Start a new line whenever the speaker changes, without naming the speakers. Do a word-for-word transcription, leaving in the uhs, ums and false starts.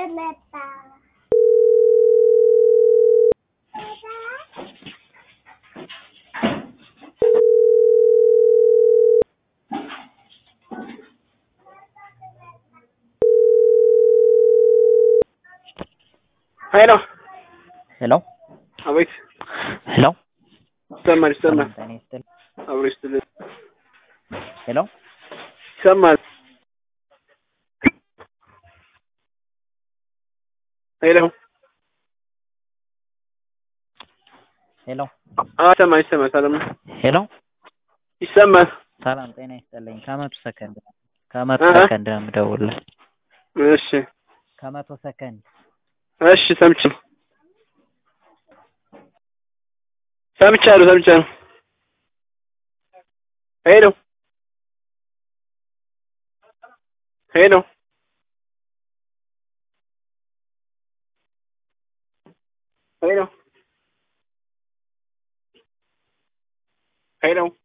Hello.
Hello.
Await.
Hello.
Summer, summer.
ሰላም ጤና
Await.
ሄሎ
Summer. Hello.
ሄሎ
Ah, summer, summer, ሰላም
ሄሎ
ይሰማል።
ሰላም ጤና ይስጥልኝ። ከመቶ ሰከንድ ከመቶ
አሃ
ሰከንድ ነው የምደውልልህ።
እሺ
ከመቶ ሰከንድ
እሺ ሰምቼ ሰምቻለሁ ሰምቻለሁ። ሄሎ ሄሎ ሄሎ ሄሎ